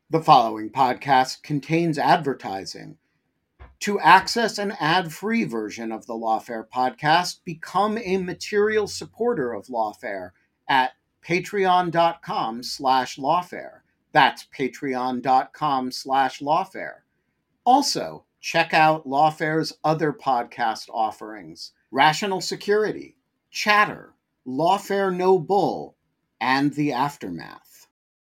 The following podcast contains advertising. To access an ad-free version of the Lawfare podcast, become a material supporter of Lawfare at patreon.com/lawfare. That's patreon.com/lawfare. Also, check out Lawfare's other podcast offerings: Rational Security, Chatter, Lawfare No Bull, and The Aftermath.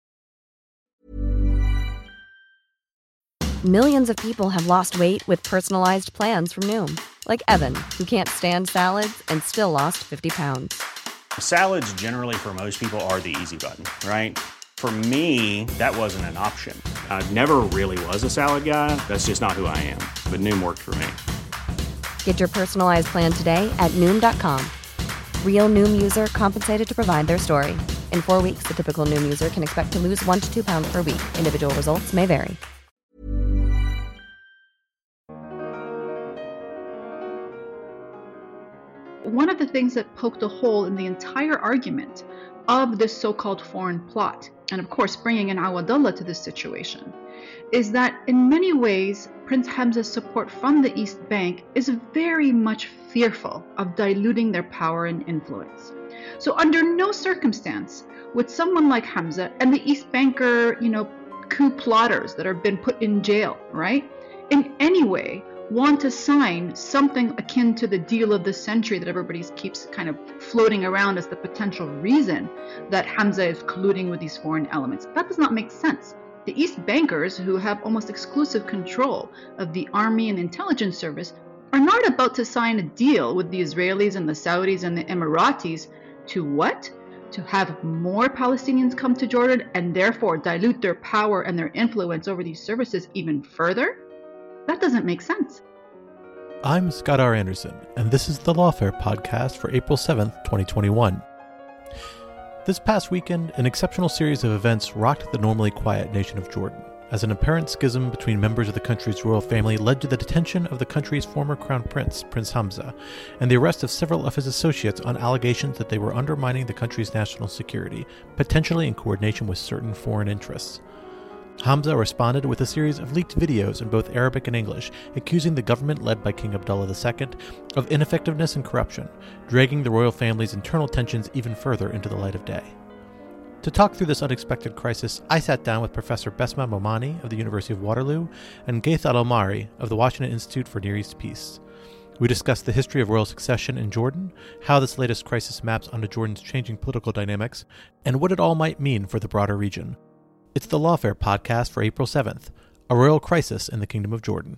Millions of people have lost weight with personalized plans from Noom. Like Evan, who can't stand salads and still lost 50 pounds. Salads generally for most people are the easy button, right? For me, that wasn't an option. I never really was a salad guy. That's just not who I am. But Noom worked for me. Get your personalized plan today at Noom.com. Real Noom user compensated to provide their story. In 4 weeks, the typical Noom user can expect to lose 1 to 2 pounds per week. Individual results may vary. One of the things that poked a hole in the entire argument of this so-called foreign plot, and of course bringing in Awadullah to this situation, is that in many ways Prince Hamza's support from the East Bank is very much fearful of diluting their power and influence. So under no circumstance would someone like Hamza and the East Banker, coup plotters that have been put in jail, right, in any way want to sign something akin to the deal of the century that everybody keeps kind of floating around as the potential reason that Hamza is colluding with these foreign elements. That does not make sense. The East Bankers, who have almost exclusive control of the army and intelligence service, are not about to sign a deal with the Israelis and the Saudis and the Emiratis to what? To have more Palestinians come to Jordan and therefore dilute their power and their influence over these services even further? That doesn't make sense. I'm Scott R. Anderson, and this is the Lawfare podcast for April 7th, 2021. This past weekend, an exceptional series of events rocked the normally quiet nation of Jordan, as an apparent schism between members of the country's royal family led to the detention of the country's former crown prince, Prince Hamza, and the arrest of several of his associates on allegations that they were undermining the country's national security, potentially in coordination with certain foreign interests. Hamza responded with a series of leaked videos in both Arabic and English, accusing the government led by King Abdullah II of ineffectiveness and corruption, dragging the royal family's internal tensions even further into the light of day. To talk through this unexpected crisis, I sat down with Professor Besma Momani of the University of Waterloo and Gaith Al-Omari of the Washington Institute for Near East Peace. We discussed the history of royal succession in Jordan, how this latest crisis maps onto Jordan's changing political dynamics, and what it all might mean for the broader region. It's the Lawfare podcast for April 7th, a royal crisis in the Kingdom of Jordan.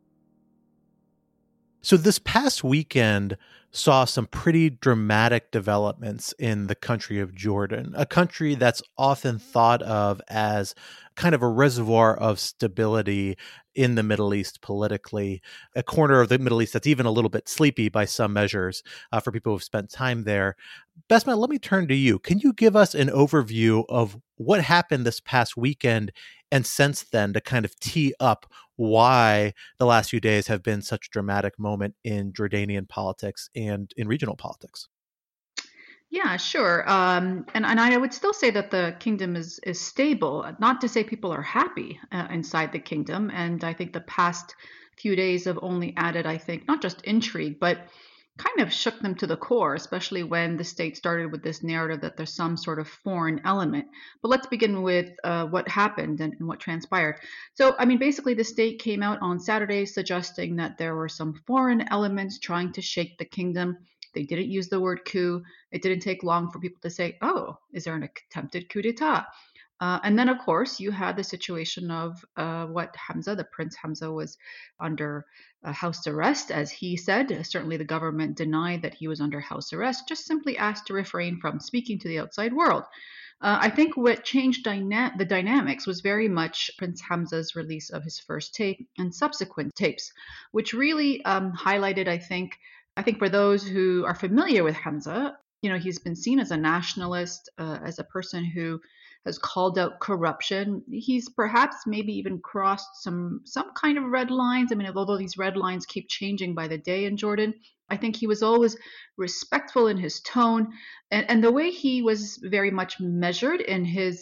So this past weekend saw some pretty dramatic developments in the country of Jordan, a country that's often thought of as kind of a reservoir of stability in the Middle East politically, a corner of the Middle East that's even a little bit sleepy by some measures for people who've spent time there. Besma, let me turn to you. Can you give us an overview of what happened this past weekend and since then to kind of tee up why the last few days have been such a dramatic moment in Jordanian politics and in regional politics? Yeah, sure. And I would still say that the kingdom is stable. Not to say people are happy inside the kingdom. And I think the past few days have only added, I think, not just intrigue, but kind of shook them to the core, especially when the state started with this narrative that there's some sort of foreign element. But let's begin with what happened and what transpired. So, I mean, basically, the state came out on Saturday suggesting that there were some foreign elements trying to shake the kingdom. They didn't use the word coup. It didn't take long for people to say, oh, is there an attempted coup d'etat? And then, of course, you had the situation of what Hamza, the Prince Hamza, was under house arrest, as he said. Certainly the government denied that he was under house arrest, just simply asked to refrain from speaking to the outside world. I think what changed the dynamics was very much Prince Hamza's release of his first tape and subsequent tapes, which really highlighted, I think for those who are familiar with Hamza, he's been seen as a nationalist, as a person who has called out corruption. He's perhaps maybe even crossed some kind of red lines. I mean, although these red lines keep changing by the day in Jordan, I think he was always respectful in his tone and the way he was very much measured in his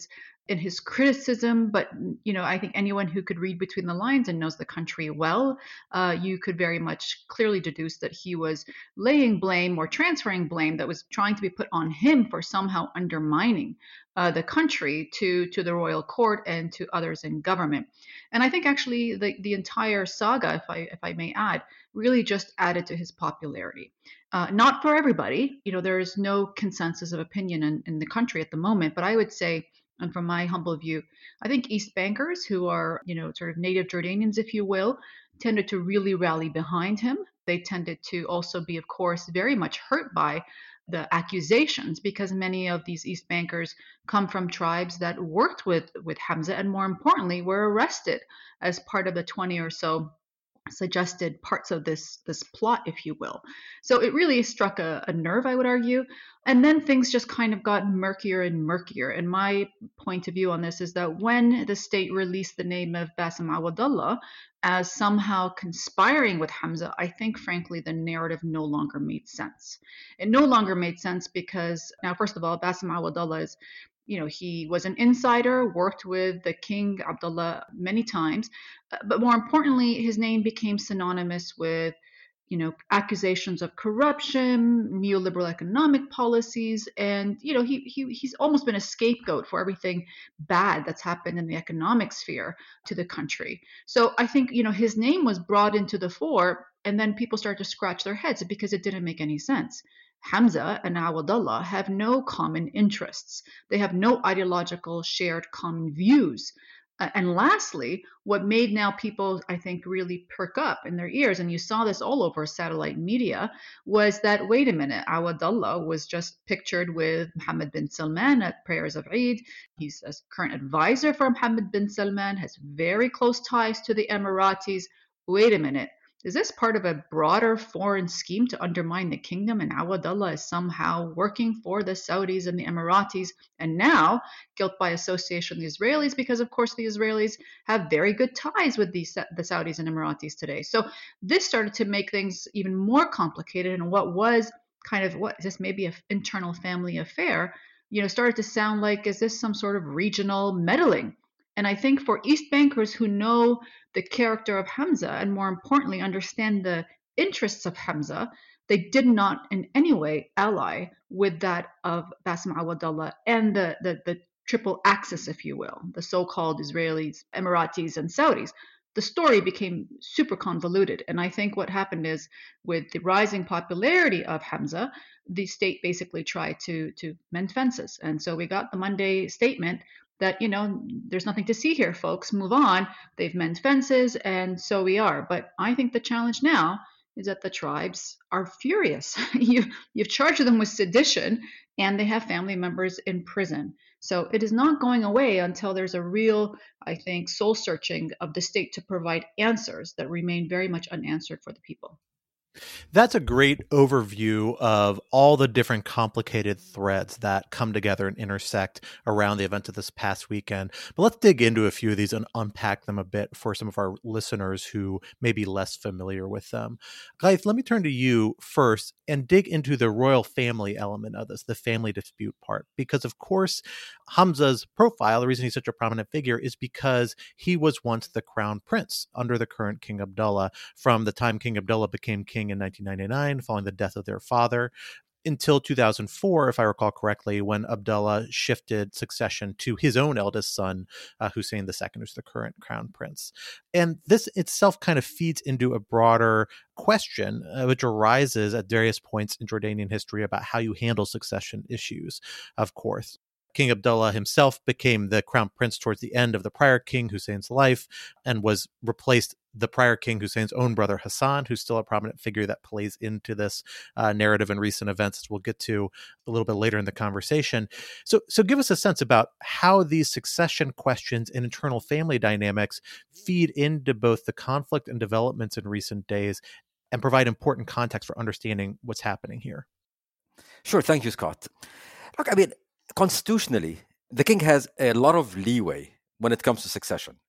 in his criticism, but I think anyone who could read between the lines and knows the country well, you could very much clearly deduce that he was laying blame or transferring blame that was trying to be put on him for somehow undermining the country to the royal court and to others in government. And I think actually the entire saga, if I may add, really just added to his popularity. Not for everybody, there is no consensus of opinion in the country at the moment, but I would say, and from my humble view, I think East Bankers, who are, sort of native Jordanians, if you will, tended to really rally behind him. They tended to also be, of course, very much hurt by the accusations, because many of these East Bankers come from tribes that worked with Hamza and, more importantly, were arrested as part of the 20 or so suggested parts of this plot, if you will. So it really struck a nerve, I would argue. And then things just kind of got murkier and murkier. And my point of view on this is that when the state released the name of Bassem Awadallah as somehow conspiring with Hamza, I think, frankly, the narrative no longer made sense. It no longer made sense because, now, first of all, Bassem Awadallah is, he was an insider, worked with the King Abdullah many times, but more importantly, his name became synonymous with, accusations of corruption, neoliberal economic policies, and he's almost been a scapegoat for everything bad that's happened in the economic sphere to the country. So I think his name was brought into the fore, and then people started to scratch their heads because it didn't make any sense. Hamza and Awadallah have no common interests. They have no ideological shared common views. And lastly, what made now people, I think, really perk up in their ears, and you saw this all over satellite media, was that, wait a minute, Awadallah was just pictured with Mohammed bin Salman at prayers of Eid. He's a current advisor for Mohammed bin Salman, has very close ties to the Emiratis. Wait a minute. Is this part of a broader foreign scheme to undermine the kingdom, and Awadallah is somehow working for the Saudis and the Emiratis, and now guilt by association with the Israelis, because of course the Israelis have very good ties with the Saudis and Emiratis today. So this started to make things even more complicated, and what was kind of, what is this, maybe an internal family affair, started to sound like, is this some sort of regional meddling? And I think for East Bankers who know the character of Hamza and, more importantly, understand the interests of Hamza, they did not in any way ally with that of Bassem Awadallah and the triple axis, if you will, the so-called Israelis, Emiratis, and Saudis. The story became super convoluted. And I think what happened is, with the rising popularity of Hamza, the state basically tried to mend fences. And so we got the Monday statement that, there's nothing to see here, folks, move on. They've mended fences, and so we are. But I think the challenge now is that the tribes are furious. You've charged them with sedition, and they have family members in prison. So it is not going away until there's a real, I think, soul searching of the state to provide answers that remain very much unanswered for the people. That's a great overview of all the different complicated threads that come together and intersect around the event of this past weekend. But let's dig into a few of these and unpack them a bit for some of our listeners who may be less familiar with them. Ghaith, let me turn to you first and dig into the royal family element of this, the family dispute part. Because, of course, Hamza's profile, the reason he's such a prominent figure, is because he was once the crown prince under the current King Abdullah, from the time King Abdullah became king in 1999, following the death of their father, until 2004, if I recall correctly, when Abdullah shifted succession to his own eldest son, Hussein II, who's the current crown prince. And this itself kind of feeds into a broader question, which arises at various points in Jordanian history about how you handle succession issues, of course. King Abdullah himself became the crown prince towards the end of the prior king Hussein's life, and was replaced the prior king Hussein's own brother Hassan, who's still a prominent figure that plays into this narrative in recent events, as we'll get to a little bit later in the conversation. So give us a sense about how these succession questions and internal family dynamics feed into both the conflict and developments in recent days, and provide important context for understanding what's happening here. Sure. Thank you, Scott. Look, constitutionally, the king has a lot of leeway when it comes to succession.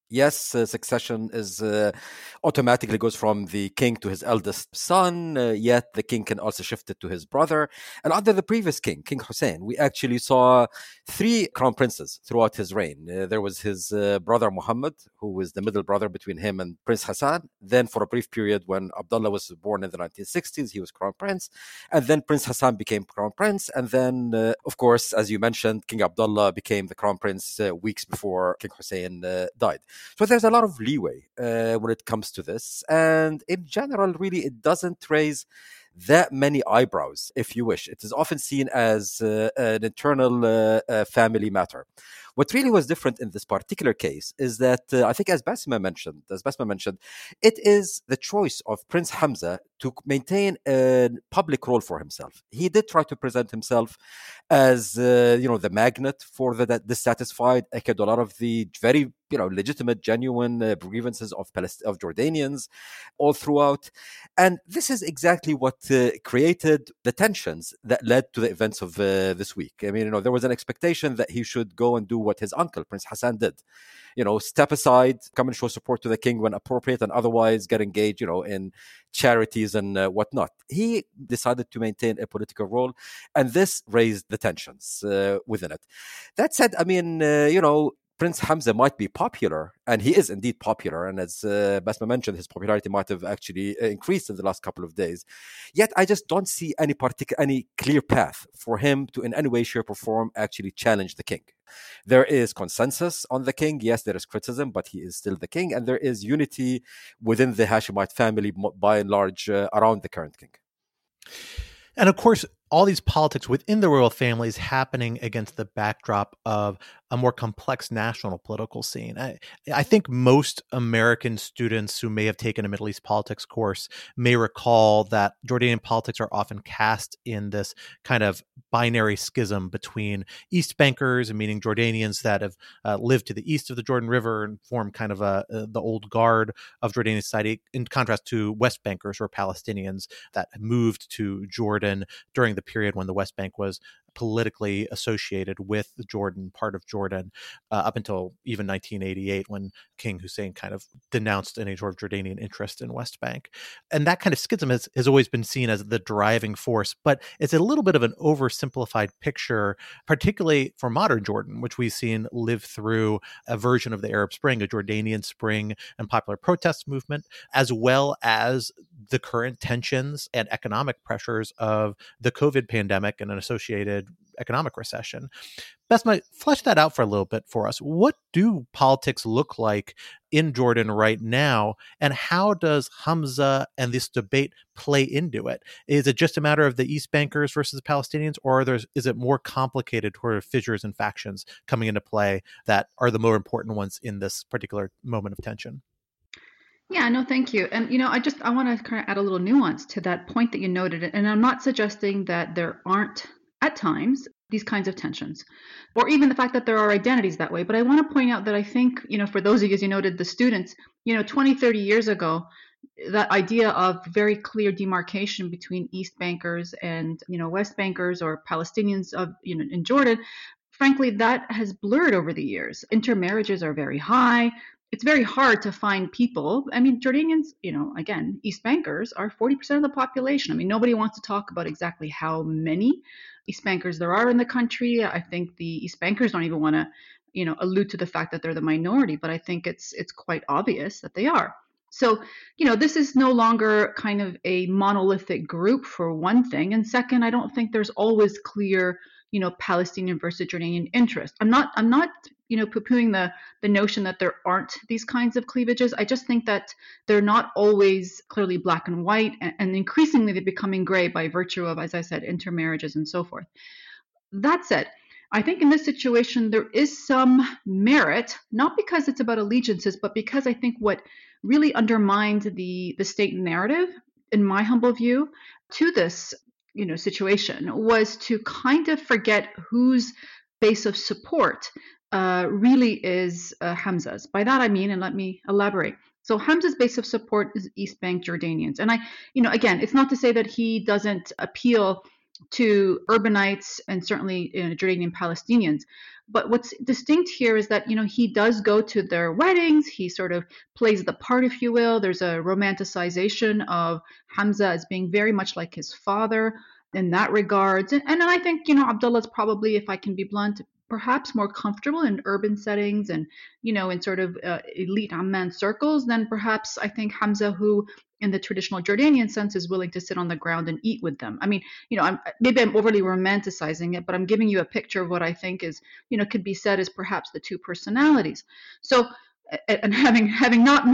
Yes, succession is automatically goes from the king to his eldest son, yet the king can also shift it to his brother. And under the previous king, King Hussein, we actually saw three crown princes throughout his reign. There was his brother Muhammad, who was the middle brother between him and Prince Hassan. Then, for a brief period, when Abdullah was born in the 1960s, he was crown prince. And then Prince Hassan became crown prince. And then, of course, as you mentioned, King Abdullah became the crown prince weeks before King Hussein died. So there's a lot of leeway when it comes to this. And in general, really, it doesn't raise that many eyebrows, if you wish. It is often seen as an internal family matter. What really was different in this particular case is that I think, as Basma mentioned, it is the choice of Prince Hamza to maintain a public role for himself. He did try to present himself as the magnet for the dissatisfied, echoed a lot of the very legitimate, genuine grievances of Jordanians all throughout. And this is exactly what created the tensions that led to the events of this week. I mean, there was an expectation that he should go and do what his uncle, Prince Hassan, did. Step aside, come and show support to the king when appropriate, and otherwise get engaged, in charities and whatnot. He decided to maintain a political role, and this raised the tensions within it. That said, I mean, Prince Hamza might be popular, and he is indeed popular. And as Basma mentioned, his popularity might have actually increased in the last couple of days. Yet I just don't see any clear path for him to in any way, shape, or form actually challenge the king. There is consensus on the king. Yes, there is criticism, but he is still the king. And there is unity within the Hashemite family, by and large, around the current king. And of course, all these politics within the royal family is happening against the backdrop of a more complex national political scene. I think most American students who may have taken a Middle East politics course may recall that Jordanian politics are often cast in this kind of binary schism between East bankers, meaning Jordanians that have lived to the east of the Jordan River and form kind of the old guard of Jordanian society, in contrast to West bankers or Palestinians that moved to Jordan during the period when the West Bank was politically associated with Jordan, part of Jordan, up until even 1988, when King Hussein kind of denounced any sort of Jordanian interest in West Bank. And that kind of schism has always been seen as the driving force, but it's a little bit of an oversimplified picture, particularly for modern Jordan, which we've seen live through a version of the Arab Spring, a Jordanian Spring and popular protest movement, as well as the current tensions and economic pressures of the COVID pandemic and an associated economic recession. Basma, flesh that out for a little bit for us. What do politics look like in Jordan right now, and how does Hamza and this debate play into it? Is it just a matter of the East bankers versus the Palestinians, or is it more complicated toward fissures and factions coming into play that are the more important ones in this particular moment of tension? Yeah, no, thank you. And, I want to kind of add a little nuance to that point that you noted. And I'm not suggesting that there aren't, at times, these kinds of tensions, or even the fact that there are identities that way. But I want to point out that I think, for those of you, as you noted, the students, 20, 30 years ago, that idea of very clear demarcation between East bankers and, West bankers or Palestinians of, in Jordan, frankly, that has blurred over the years. Intermarriages are very high. It's very hard to find people. I mean, Jordanians, again, East bankers are 40% of the population. I mean, nobody wants to talk about exactly how many East bankers there are in the country. I think the East bankers don't even want to, allude to the fact that they're the minority, but I think it's quite obvious that they are. So, this is no longer kind of a monolithic group, for one thing. And second, I don't think there's always clear, Palestinian versus Jordanian interest. I'm not poo-pooing the notion that there aren't these kinds of cleavages. I just think that they're not always clearly black and white, and increasingly they're becoming gray by virtue of, as I said, intermarriages and so forth. That said, I think in this situation there is some merit, not because it's about allegiances, but because I think what really undermined the state narrative, in my humble view, to this situation was to kind of forget whose base of support really is Hamza's. By that I mean, and let me elaborate. So Hamza's base of support is East Bank Jordanians. And again, it's not to say that he doesn't appeal to urbanites and certainly Jordanian Palestinians. But what's distinct here is that, he does go to their weddings. He sort of plays the part, if you will. There's a romanticization of Hamza as being very much like his father in that regard. And I think, Abdullah's probably, if I can be blunt, perhaps more comfortable in urban settings and, in sort of elite Amman circles than perhaps I think Hamza, who in the traditional Jordanian sense is willing to sit on the ground and eat with them. I mean, maybe I'm overly romanticizing it, but I'm giving you a picture of what I think is, could be said as perhaps the two personalities. So, and having not,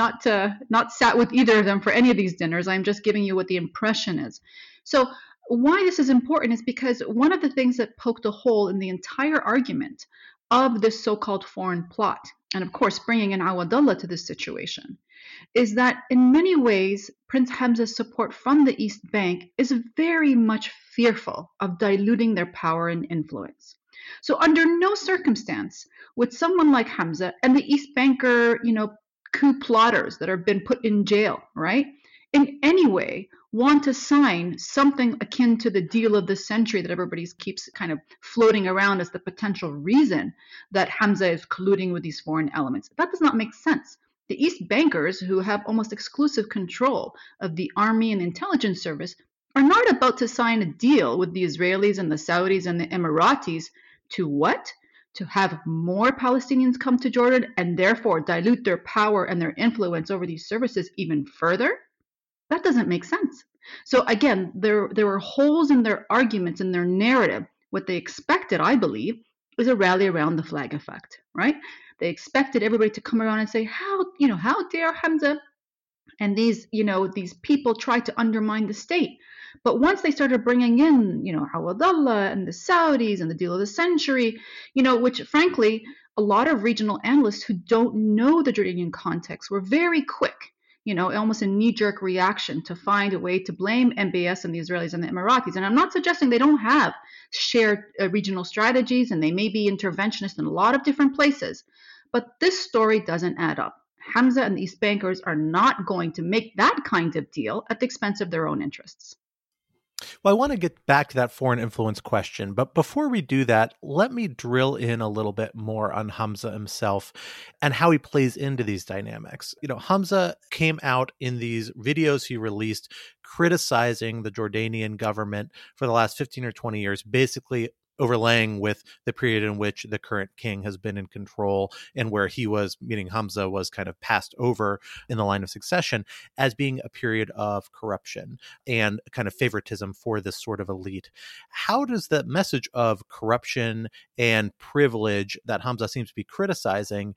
not sat with either of them for any of these dinners, I'm just giving you what the impression is. So why this is important is because one of the things that poked a hole in the entire argument of this so-called foreign plot, and of course bringing in Awadullah to this situation, is that in many ways, Prince Hamza's support from the East Bank is very much fearful of diluting their power and influence. So under no circumstance would someone like Hamza and the East Banker, coup plotters that have been put in jail, right, in any way want to sign something akin to the deal of the century that everybody keeps kind of floating around as the potential reason that Hamza is colluding with these foreign elements. That does not make sense. The East Bankers, who have almost exclusive control of the army and intelligence service, are not about to sign a deal with the Israelis and the Saudis and the Emiratis to what? To have more Palestinians come to Jordan and therefore dilute their power and their influence over these services even further? That doesn't make sense. So again, there were holes in their arguments, in their narrative. What they expected, I believe, is a rally around the flag effect, right? They expected everybody to come around and say, how dare Hamza and these people try to undermine the state. But once they started bringing in, Awadullah and the Saudis and the deal of the century, which frankly, a lot of regional analysts who don't know the Jordanian context were very quick, almost a knee-jerk reaction to find a way to blame MBS and the Israelis and the Emiratis. And I'm not suggesting they don't have shared regional strategies, and they may be interventionist in a lot of different places. But this story doesn't add up. Hamza and the East Bankers are not going to make that kind of deal at the expense of their own interests. Well, I want to get back to that foreign influence question, but before we do that, let me drill in a little bit more on Hamza himself and how he plays into these dynamics. Hamza came out in these videos he released criticizing the Jordanian government for the last 15 or 20 years, basically overlaying with the period in which the current king has been in control and where he was, meaning Hamza, was kind of passed over in the line of succession as being a period of corruption and kind of favoritism for this sort of elite. How does the message of corruption and privilege that Hamza seems to be criticizing,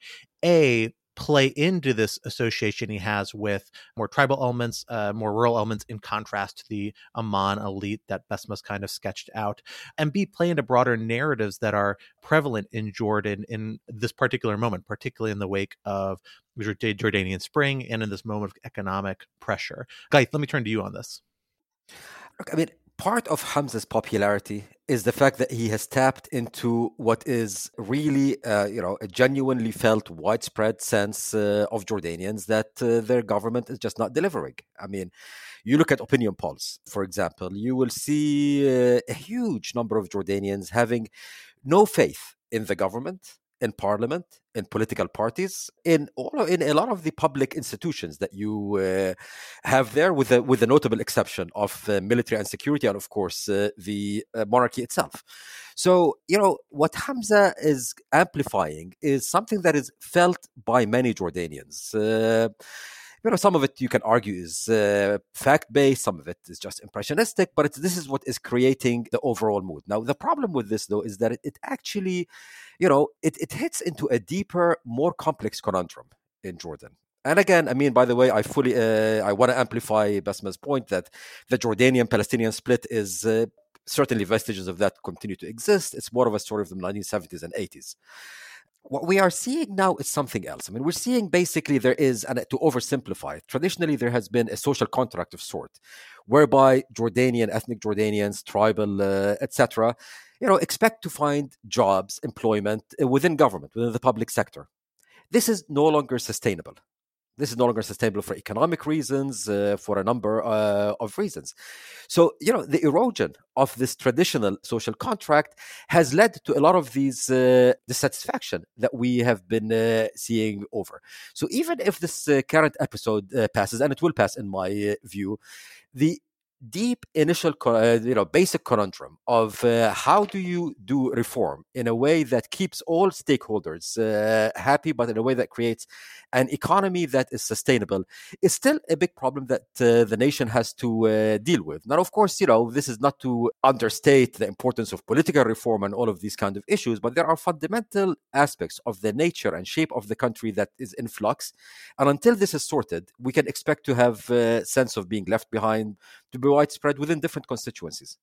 play into this association he has with more tribal elements, more rural elements, in contrast to the Amman elite that Besma's kind of sketched out, and B, play into broader narratives that are prevalent in Jordan in this particular moment, particularly in the wake of Jordanian Spring and in this moment of economic pressure. Guy, let me turn to you on this. Look, I mean, part of Hamza's popularity is the fact that he has tapped into what is really, a genuinely felt widespread sense of Jordanians that their government is just not delivering. I mean, you look at opinion polls, for example, you will see a huge number of Jordanians having no faith in the government, in parliament, in political parties, in a lot of the public institutions that you have there, with the notable exception of military and security, and of course the monarchy itself. So what Hamza is amplifying is something that is felt by many Jordanians. Some of it you can argue is fact-based, some of it is just impressionistic, but this is what is creating the overall mood. Now, the problem with this, though, is that it actually, it hits into a deeper, more complex conundrum in Jordan. And again, I mean, by the way, I want to amplify Besma's point that the Jordanian-Palestinian split is certainly vestiges of that continue to exist. It's more of a story of the 1970s and 80s. What we are seeing now is something else. I mean, we're seeing basically there is, and to oversimplify it, traditionally there has been a social contract of sort, whereby ethnic Jordanians, tribal, etc., expect to find jobs, employment within government, within the public sector. This is no longer sustainable. This is no longer sustainable for economic reasons, for a number of reasons. So, the erosion of this traditional social contract has led to a lot of these dissatisfaction that we have been seeing over. So even if this current episode passes, and it will pass in my view, the deep initial basic conundrum of how do you do reform in a way that keeps all stakeholders happy, but in a way that creates an economy that is sustainable, is still a big problem that the nation has to deal with. Now, of course, this is not to understate the importance of political reform and all of these kind of issues, but there are fundamental aspects of the nature and shape of the country that is in flux, and until this is sorted, we can expect to have a sense of being left behind to be widespread within different constituencies.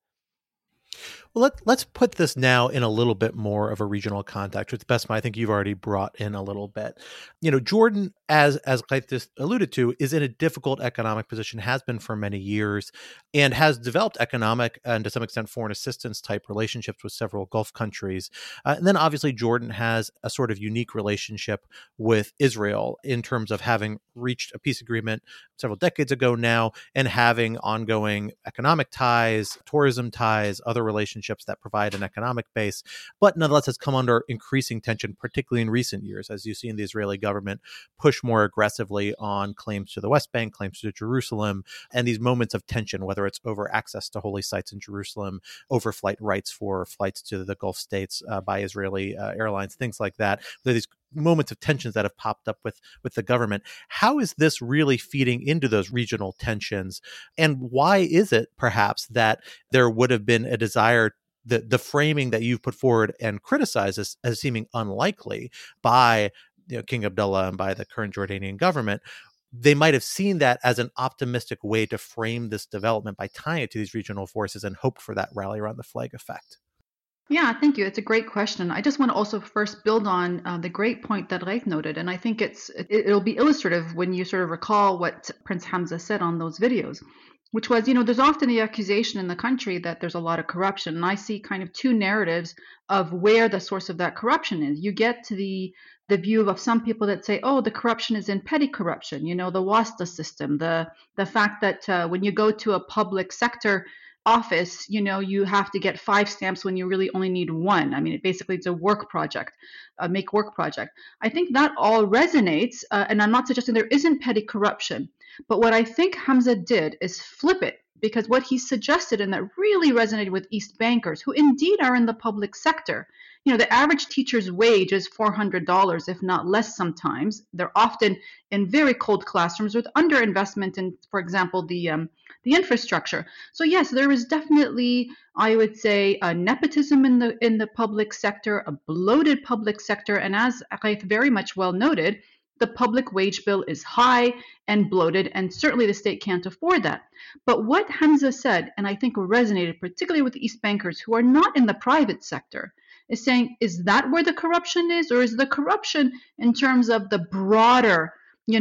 Well, let's put this now in a little bit more of a regional context, which Besma, I think you've already brought in a little bit. Jordan, as Ghaith just alluded to, is in a difficult economic position, has been for many years, and has developed economic and to some extent foreign assistance type relationships with several Gulf countries. And then obviously Jordan has a sort of unique relationship with Israel in terms of having reached a peace agreement several decades ago now and having ongoing economic ties, tourism ties, other relationships that provide an economic base, but nonetheless has come under increasing tension, particularly in recent years, as you've seen the Israeli government push more aggressively on claims to the West Bank, claims to Jerusalem, and these moments of tension, whether it's over access to holy sites in Jerusalem, over flight rights for flights to the Gulf states by Israeli airlines, things like that. There are these moments of tensions that have popped up with the government. How is this really feeding into those regional tensions? And why is it perhaps that there would have been a desire, the framing that you've put forward and criticized as seeming unlikely by King Abdullah and by the current Jordanian government? They might have seen that as an optimistic way to frame this development by tying it to these regional forces and hope for that rally around the flag effect. Yeah, thank you. It's a great question. I just want to also first build on the great point that Ghaith noted, and I think it'll be illustrative when you sort of recall what Prince Hamza said on those videos, which was, there's often the accusation in the country that there's a lot of corruption, and I see kind of two narratives of where the source of that corruption is. You get to the view of some people that say, oh, the corruption is in petty corruption, the WASTA system, the fact that when you go to a public sector office, you have to get 5 stamps when you really only need 1. I mean, it's a work project, a make work project. I think that all resonates, and I'm not suggesting there isn't petty corruption, but what I think Hamza did is flip it, because what he suggested, and that really resonated with East Bankers, who indeed are in the public sector. The average teacher's wage is $400, if not less sometimes. They're often in very cold classrooms with underinvestment in, for example, the infrastructure. So yes, there is definitely, I would say, a nepotism in the public sector, a bloated public sector, and as Ghaith very much well noted, the public wage bill is high and bloated, and certainly the state can't afford that. But what Hamza said, and I think resonated particularly with East Bankers who are not in the private sector, is saying, is that where the corruption is? Or is the corruption in terms of the broader,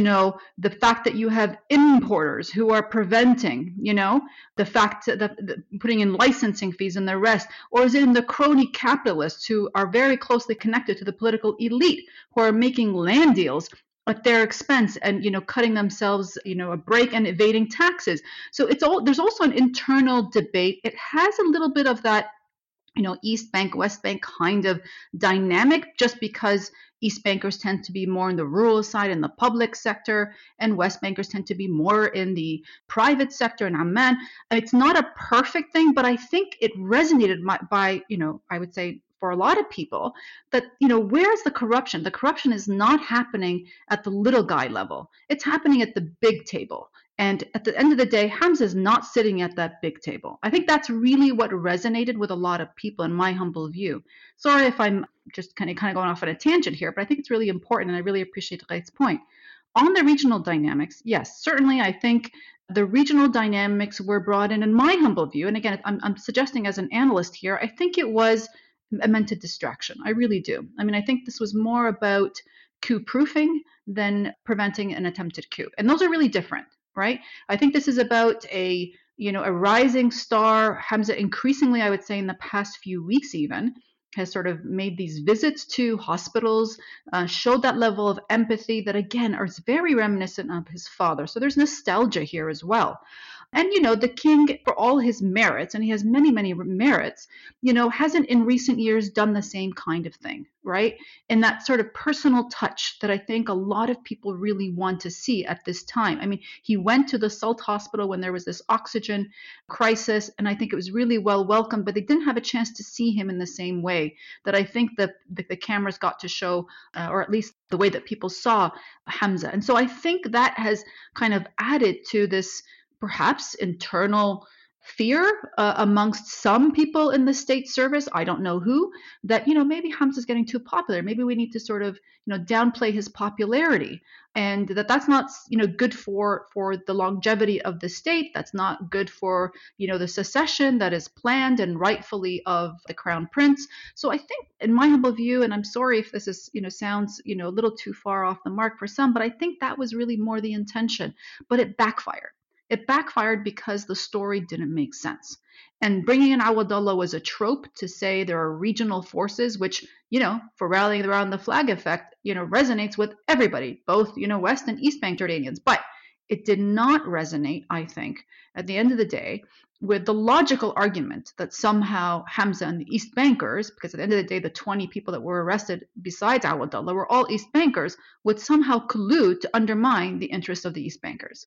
the fact that you have importers who are preventing, the fact that putting in licensing fees and the rest? Or is it in the crony capitalists who are very closely connected to the political elite, who are making land deals at their expense and cutting themselves a break and evading taxes? So there's also an internal debate. It has a little bit of that East Bank, West Bank kind of dynamic, just because East Bankers tend to be more in the rural side in the public sector, and West Bankers tend to be more in the private sector in Amman. It's not a perfect thing, but I think it resonated by I would say for a lot of people that, where's the corruption? The corruption is not happening at the little guy level. It's happening at the big table. And at the end of the day, Hamza is not sitting at that big table. I think that's really what resonated with a lot of people, in my humble view. Sorry if I'm just kind of going off on a tangent here, but I think it's really important, and I really appreciate Ghaith's point. On the regional dynamics, yes, certainly I think the regional dynamics were brought in my humble view, and again, I'm suggesting as an analyst here, I think it was meant to distraction. I really do. I mean, I think this was more about coup proofing than preventing an attempted coup. And those are really different, right? I think this is about a rising star, Hamza, increasingly, I would say in the past few weeks even, has sort of made these visits to hospitals, showed that level of empathy that, again, is very reminiscent of his father. So there's nostalgia here as well. And, the king, for all his merits, and he has many, many merits, hasn't in recent years done the same kind of thing, right? And that sort of personal touch that I think a lot of people really want to see at this time. I mean, he went to the Salt Hospital when there was this oxygen crisis, and I think it was really well welcomed, but they didn't have a chance to see him in the same way that I think the cameras got to show, or at least the way that people saw Hamza. And so I think that has kind of added to this perhaps internal fear amongst some people in the state service. I don't know who, that, maybe Hamza's getting too popular. Maybe we need to sort of, downplay his popularity, and that's not, good for the longevity of the state. That's not good for, the secession that is planned and rightfully of the crown prince. So I think, in my humble view, and I'm sorry if this is, sounds, a little too far off the mark for some, but I think that was really more the intention, but it backfired. It backfired because the story didn't make sense. And bringing in Awadullah was a trope to say there are regional forces, which, for rallying around the flag effect, resonates with everybody, both, West and East Bank Jordanians. But it did not resonate, I think, at the end of the day, with the logical argument that somehow Hamza and the East Bankers, because at the end of the day, the 20 people that were arrested besides Awadullah were all East Bankers, would somehow collude to undermine the interests of the East Bankers.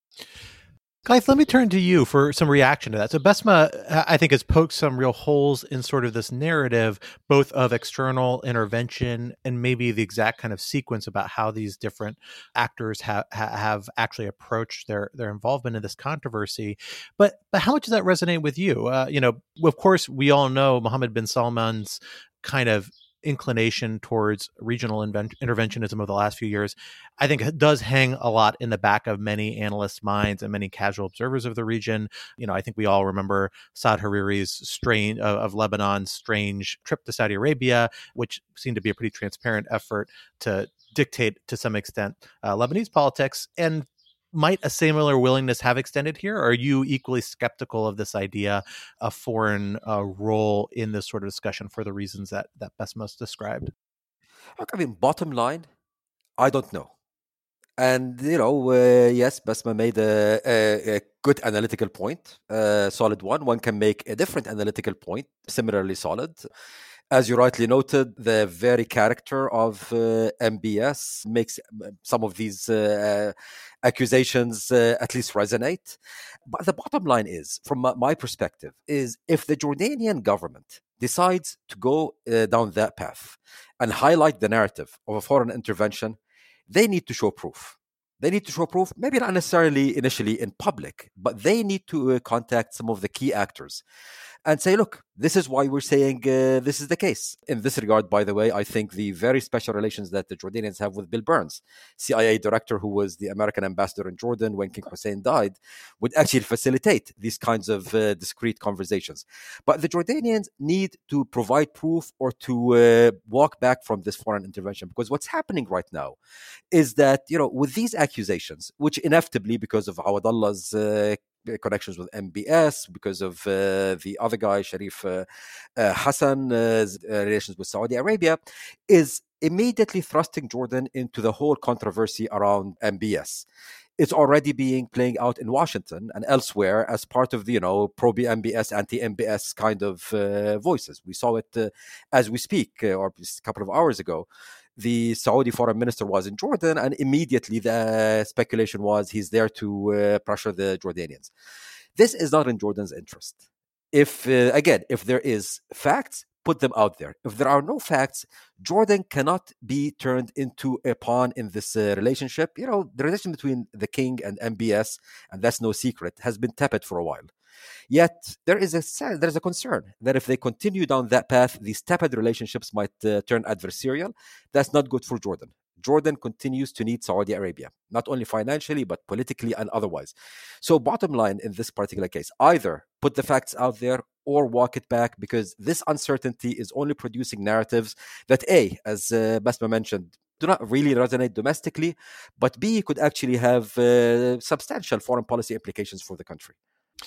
Guys, let me turn to you for some reaction to that. So Besma, I think, has poked some real holes in sort of this narrative, both of external intervention and maybe the exact kind of sequence about how these different actors have actually approached their involvement in this controversy. But how much does that resonate with you? Of course, we all know Mohammed bin Salman's kind of inclination towards regional interventionism of the last few years, I think it does hang a lot in the back of many analysts' minds and many casual observers of the region. I think we all remember Saad Hariri's of Lebanon's strange trip to Saudi Arabia, which seemed to be a pretty transparent effort to dictate to some extent Lebanese politics. And might a similar willingness have extended here? Or are you equally skeptical of this idea of foreign role in this sort of discussion for the reasons that Besma's described? Look, bottom line, I don't know. And, yes, Besma made a good analytical point, solid one. One can make a different analytical point, similarly solid. As you rightly noted, the very character of MBS makes some of these accusations at least resonate. But the bottom line is, from my perspective, is if the Jordanian government decides to go down that path and highlight the narrative of a foreign intervention, they need to show proof. They need to show proof, maybe not necessarily initially in public, but they need to contact some of the key actors and say, look, this is why we're saying this is the case. In this regard, by the way, I think the very special relations that the Jordanians have with Bill Burns, CIA director who was the American ambassador in Jordan when King Hussein died, would actually facilitate these kinds of discreet conversations. But the Jordanians need to provide proof or to walk back from this foreign intervention, because what's happening right now is that, with these accusations, which inevitably, because of Awadullah's connections with MBS, because of the other guy, Sharif Hassan's relations with Saudi Arabia, is immediately thrusting Jordan into the whole controversy around MBS. It's already playing out in Washington and elsewhere as part of the, pro-MBS, anti-MBS kind of voices. We saw it as we speak, or just a couple of hours ago. The Saudi foreign minister was in Jordan, and immediately the speculation was he's there to pressure the Jordanians. This is not in Jordan's interest. If there is facts, put them out there. If there are no facts, Jordan cannot be turned into a pawn in this relationship. The relation between the king and MBS, and that's no secret, has been tepid for a while. Yet there is a concern that if they continue down that path, these tepid relationships might turn adversarial. That's not good for Jordan. Jordan continues to need Saudi Arabia, not only financially, but politically and otherwise. So bottom line in this particular case, either put the facts out there or walk it back, because this uncertainty is only producing narratives that, A, as Besma mentioned, do not really resonate domestically, but B, could actually have substantial foreign policy implications for the country.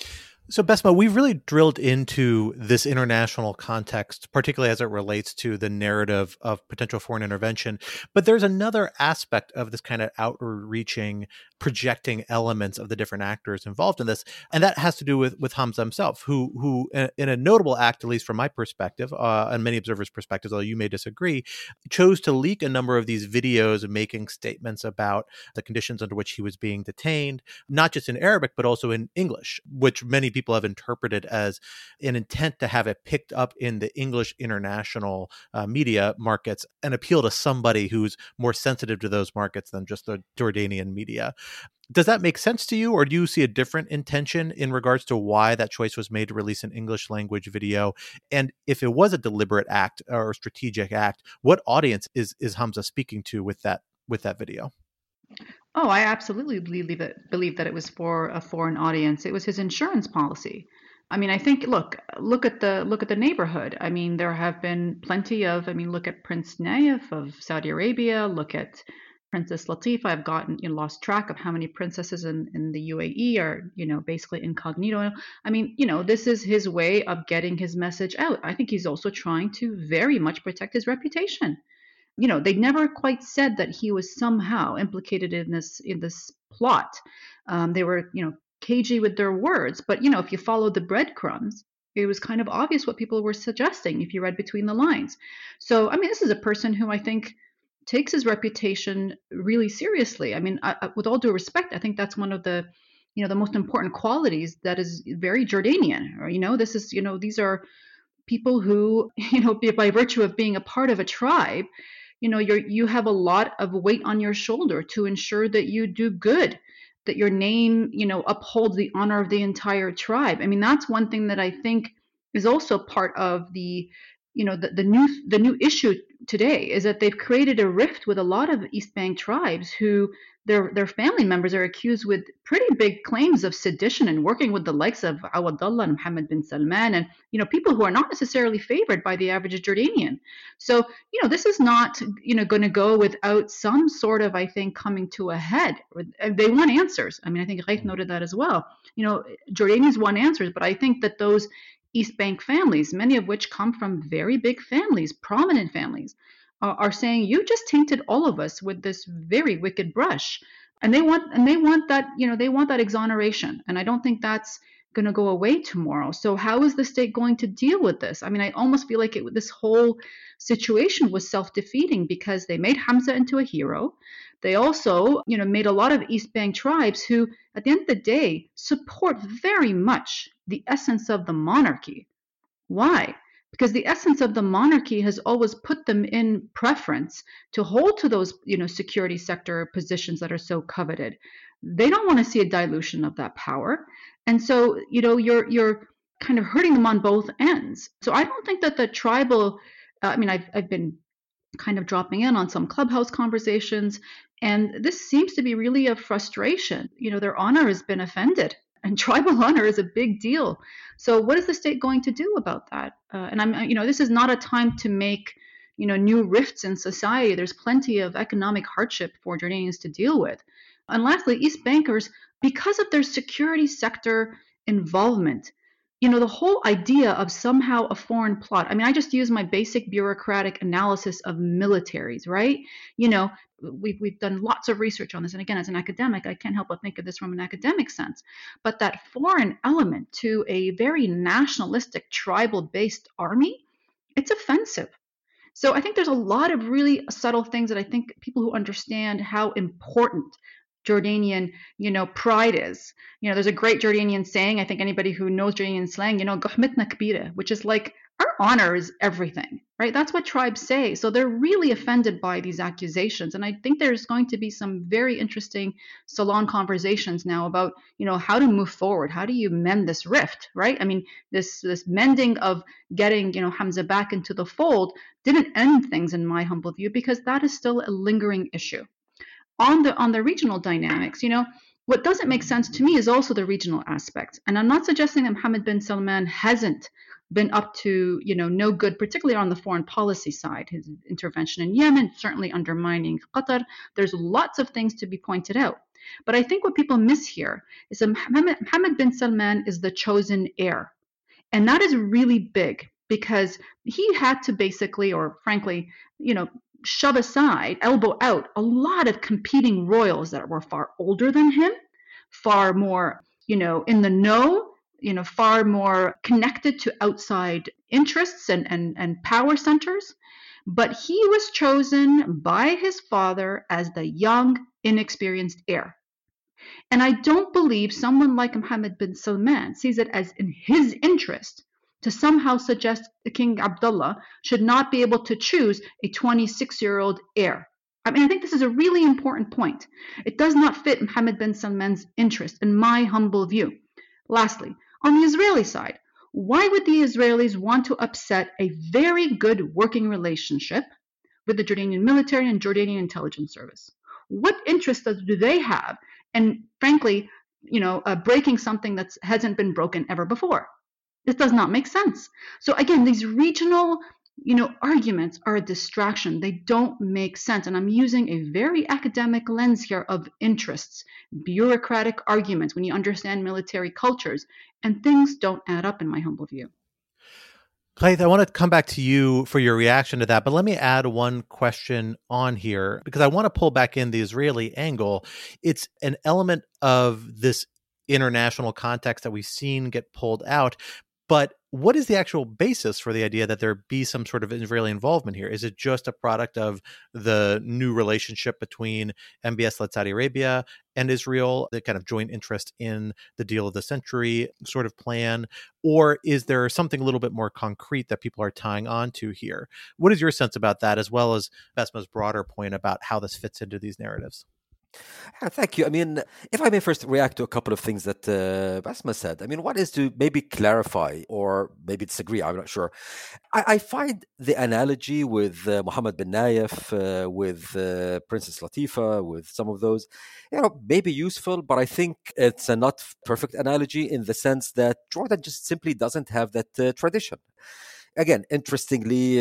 So, Besma, we've really drilled into this international context, particularly as it relates to the narrative of potential foreign intervention. But there's another aspect of this kind of outreaching, projecting elements of the different actors involved in this, and that has to do with Hamza himself, who, in a notable act, at least from my perspective, and many observers' perspectives, although you may disagree, chose to leak a number of these videos making statements about the conditions under which he was being detained, not just in Arabic, but also in English, which many people have interpreted as an intent to have it picked up in the English international media markets and appeal to somebody who's more sensitive to those markets than just the Jordanian media. Does that make sense to you, or do you see a different intention in regards to why that choice was made to release an English language video? And if it was a deliberate act or strategic act, what audience is Hamza speaking to with that video? Oh, I absolutely believe that it was for a foreign audience. It was his insurance policy. I mean, I think look at the neighborhood. I mean, there have been plenty of. I mean, look at Prince Nayef of Saudi Arabia. Look at Princess Latifa. I've lost track of how many princesses in the UAE are basically incognito. I mean, this is his way of getting his message out. I think he's also trying to very much protect his reputation. They never quite said that he was somehow implicated in this plot. They were, cagey with their words, but if you followed the breadcrumbs, it was kind of obvious what people were suggesting if you read between the lines. So, I mean, this is a person who I think takes his reputation really seriously. I mean, with all due respect, I think that's one of the, the most important qualities that is very Jordanian. This is, these are people who, by virtue of being a part of a tribe, you have a lot of weight on your shoulder to ensure that you do good, that your name, upholds the honor of the entire tribe. I mean, that's one thing that I think is also part of the, the new issue today, is that they've created a rift with a lot of East Bank tribes who their family members are accused with pretty big claims of sedition and working with the likes of Awadullah and Mohammed bin Salman, and people who are not necessarily favored by the average Jordanian. So this is not going to go without some sort of, I think, coming to a head. They want answers. I mean, I think Raif noted that as well. Jordanians want answers, but I think that those East Bank families, many of which come from very big families, prominent families, are saying, you just tainted all of us with this very wicked brush. And they want that, they want that exoneration. And I don't think that's going to go away tomorrow. So how is the state going to deal with this? I mean, I almost feel like this whole situation was self-defeating, because they made Hamza into a hero. They also, made a lot of East Bank tribes who, at the end of the day, support very much the essence of the monarchy. Why? Because the essence of the monarchy has always put them in preference to hold to those, security sector positions that are so coveted. They don't want to see a dilution of that power. And so, you're kind of hurting them on both ends. So I don't think that the tribal, I've been kind of dropping in on some clubhouse conversations, and this seems to be really a frustration. Their honor has been offended. And tribal honor is a big deal. So what is the state going to do about that? This is not a time to make, new rifts in society. There's plenty of economic hardship for Jordanians to deal with. And lastly, East Bankers, because of their security sector involvement, the whole idea of somehow a foreign plot. I mean, I just use my basic bureaucratic analysis of militaries, right? We've done lots of research on this. And again, as an academic, I can't help but think of this from an academic sense. But that foreign element to a very nationalistic, tribal-based army, it's offensive. So I think there's a lot of really subtle things that I think people who understand how important Jordanian, pride is. There's a great Jordanian saying, I think anybody who knows Jordanian slang, "Gohmetna kabira," which is like, our honor is everything, right? That's what tribes say. So they're really offended by these accusations. And I think there's going to be some very interesting salon conversations now about, how to move forward. How do you mend this rift, right? I mean, this mending of getting, Hamza back into the fold didn't end things, in my humble view, because that is still a lingering issue. On the regional dynamics, what doesn't make sense to me is also the regional aspect. And I'm not suggesting that Mohammed bin Salman hasn't been up to, no good, particularly on the foreign policy side. His intervention in Yemen, certainly undermining Qatar. There's lots of things to be pointed out. But I think what people miss here is that Mohammed bin Salman is the chosen heir. And that is really big because he had to basically, or frankly, shove aside, elbow out a lot of competing royals that were far older than him, far more, in the know, far more connected to outside interests and power centers. But he was chosen by his father as the young, inexperienced heir. And I don't believe someone like Mohammed bin Salman sees it as in his interest to somehow suggest King Abdullah should not be able to choose a 26-year-old heir. I think this is a really important point. It does not fit Mohammed bin Salman's interest, in my humble view. Lastly, on the Israeli side, why would the Israelis want to upset a very good working relationship with the Jordanian military and Jordanian intelligence service? What interest do they have in, frankly, breaking something that hasn't been broken ever before? This does not make sense. So again, these regional, arguments are a distraction. They don't make sense. And I'm using a very academic lens here of interests, bureaucratic arguments when you understand military cultures, and things don't add up in my humble view. Ghaith, I want to come back to you for your reaction to that, but let me add one question on here because I want to pull back in the Israeli angle. It's an element of this international context that we've seen get pulled out, but what is the actual basis for the idea that there be some sort of Israeli involvement here? Is it just a product of the new relationship between MBS-led Saudi Arabia and Israel, the kind of joint interest in the deal of the century sort of plan? Or is there something a little bit more concrete that people are tying on to here? What is your sense about that, as well as Basma's broader point about how this fits into these narratives? Thank you. If I may first react to a couple of things that Basma said. One is to maybe clarify or maybe disagree. I'm not sure. I find the analogy with Mohammed bin Nayef, with Princess Latifa, with some of those, maybe useful, but I think it's a not perfect analogy in the sense that Jordan just simply doesn't have that tradition. Again, interestingly,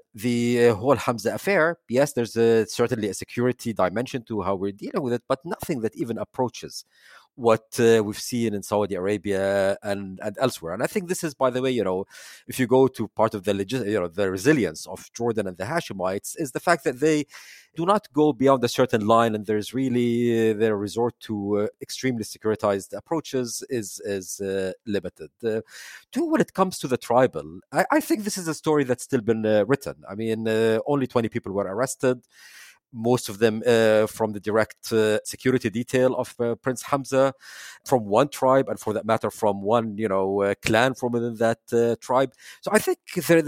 the whole Hamza affair, yes, there's certainly a security dimension to how we're dealing with it, but nothing that even approaches what we've seen in Saudi Arabia and elsewhere. And I think this is, by the way, if you go to part of the the resilience of Jordan and the Hashemites is the fact that they do not go beyond a certain line, and there's really their resort to extremely securitized approaches is limited. When it comes to the tribal, I think this is a story that's still been written. Only 20 people were arrested. Most of them from the direct security detail of Prince Hamza, from one tribe, and for that matter, from one clan from within that tribe. So I think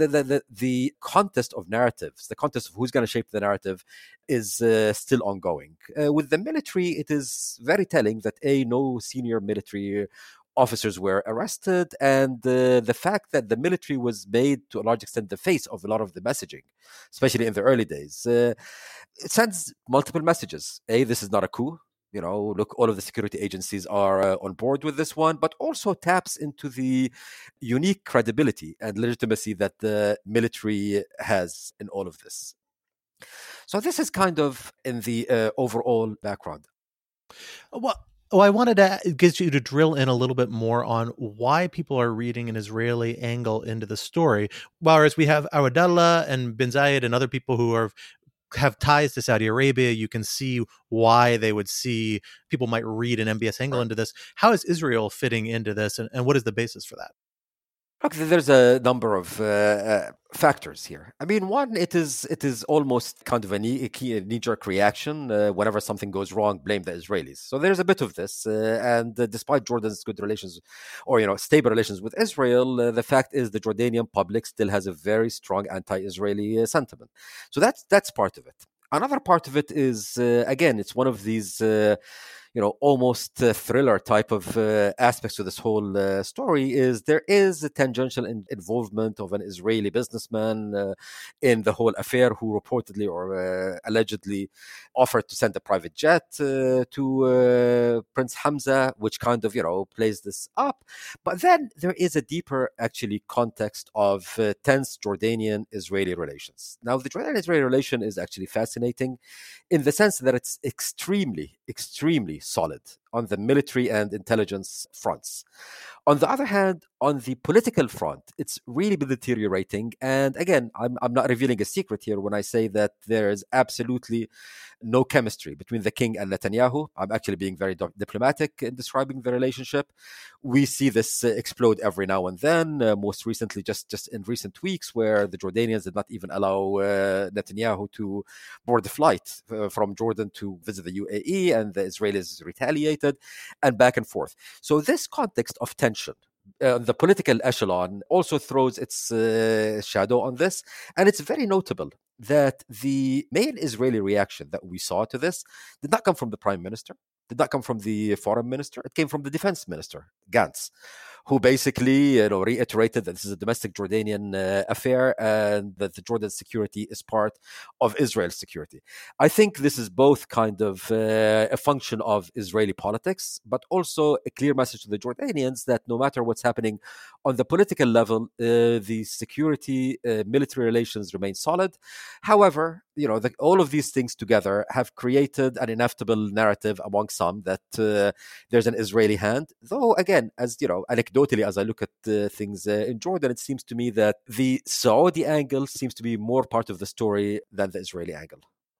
the contest of narratives, the contest of who's going to shape the narrative, is still ongoing. With the military, it is very telling that no senior military officers were arrested, and the fact that the military was made to a large extent the face of a lot of the messaging, especially in the early days, it sends multiple messages. This is not a coup. Look, all of the security agencies are on board with this one, but also taps into the unique credibility and legitimacy that the military has in all of this. So this is kind of in the overall background. Well, I wanted to get you to drill in a little bit more on why people are reading an Israeli angle into the story. Whereas we have Awadallah and bin Zayed and other people who have ties to Saudi Arabia, you can see why they would see people might read an MBS angle into this. How is Israel fitting into this, and what is the basis for that? Look, there's a number of factors here. One, it is almost kind of a knee-jerk reaction. Whenever something goes wrong, blame the Israelis. So there's a bit of this. And despite Jordan's good relations or stable relations with Israel, the fact is the Jordanian public still has a very strong anti-Israeli sentiment. So that's part of it. Another part of it is, again, it's one of these almost thriller type of aspects to this whole story is there is a tangential involvement of an Israeli businessman in the whole affair who reportedly or allegedly offered to send a private jet to Prince Hamza, which kind of, plays this up. But then there is a deeper, actually, context of tense Jordanian-Israeli relations. Now, the Jordanian-Israeli relation is actually fascinating in the sense that it's extremely, extremely solid on the military and intelligence fronts. On the other hand, on the political front, it's really been deteriorating. And again, I'm not revealing a secret here when I say that there is absolutely no chemistry between the king and Netanyahu. I'm actually being very diplomatic in describing the relationship. We see this explode every now and then, most recently, just in recent weeks, where the Jordanians did not even allow Netanyahu to board the flight from Jordan to visit the UAE, and the Israelis retaliated, and back and forth. So this context of tension, the political echelon, also throws its shadow on this. And it's very notable that the main Israeli reaction that we saw to this did not come from the prime minister, did not come from the foreign minister. It came from the defense minister, Gantz, who basically reiterated that this is a domestic Jordanian affair and that the Jordan security is part of Israel's security. I think this is both kind of a function of Israeli politics, but also a clear message to the Jordanians that no matter what's happening on the political level, the security military relations remain solid. However, all of these things together have created an inevitable narrative among some that there's an Israeli hand. Though, again, as anecdotally, as I look at things in Jordan, it seems to me that the Saudi angle seems to be more part of the story than the Israeli angle.